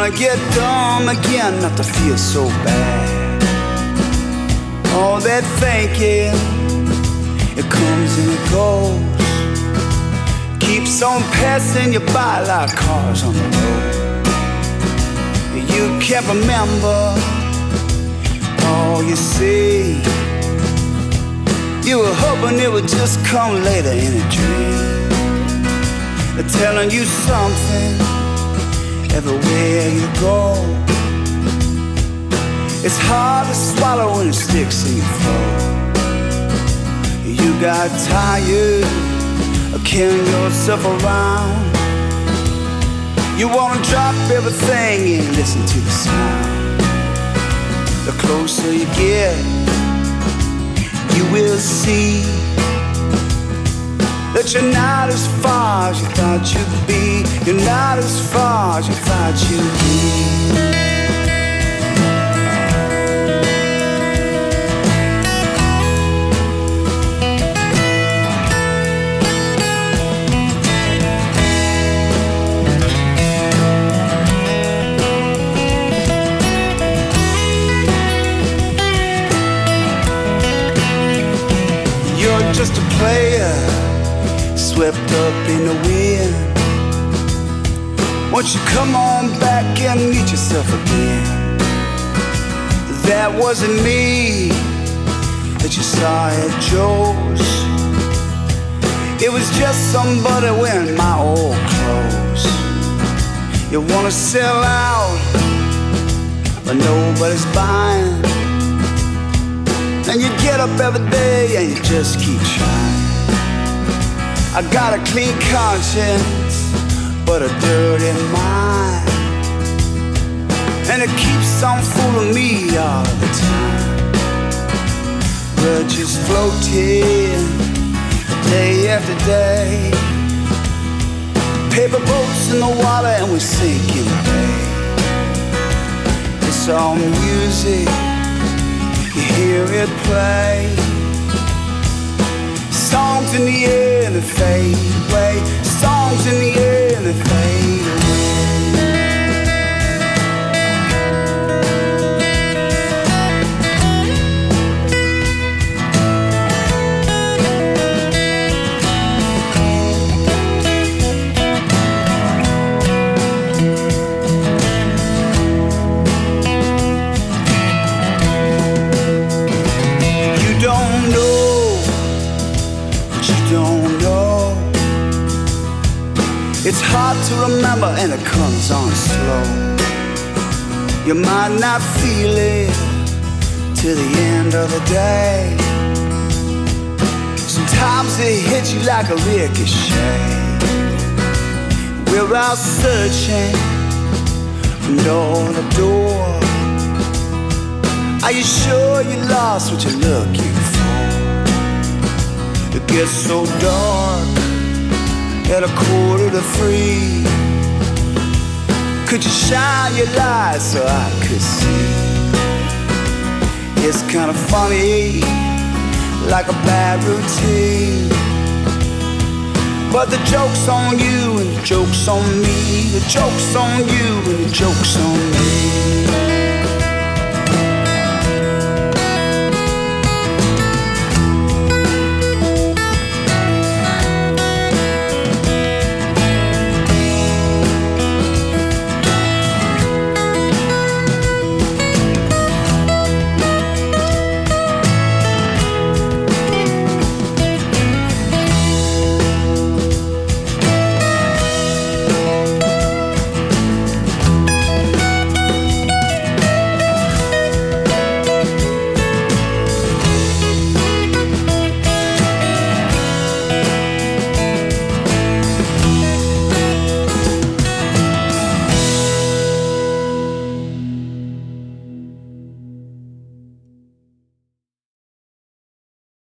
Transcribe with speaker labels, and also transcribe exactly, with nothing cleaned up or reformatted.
Speaker 1: wanna get dumb again, not to feel so bad. All that thinking, it comes and it goes, keeps on passing you by like cars on the road. You can't remember all you see. You were hoping it would just come later in a dream. They're telling you something everywhere you go. It's hard to swallow when it sticks in your throat. You got tired of carrying yourself around. You wanna drop everything and listen to the sound. The closer you get, you will see that you're not as far as you thought you'd be. You're not as far as you thought you'd be. Just a player swept up in the wind. Won't you come on back and meet yourself again? That wasn't me that you saw at Joe's. It was just somebody wearing my old clothes. You wanna sell out, but nobody's buying. And you get up every day and you just keep trying. I got a clean conscience, but a dirty mind, and it keeps on fooling me all the time. We're just floating day after day, paper boats in the water and we sink in the bay. It's all music, you hear it play. Songs in the air and they fade away. Songs in the air and they fade away. It's hard to remember and it comes on slow. You might not feel it till the end of the day. Sometimes it hits you like a ricochet. We're out searching from door to door. Are you sure you lost what you're looking for? It gets so dark at a quarter to three. Could you shine your light so I could see? It's kind of funny, like a bad routine, but the joke's on you and the joke's on me. The joke's on you and the joke's on me.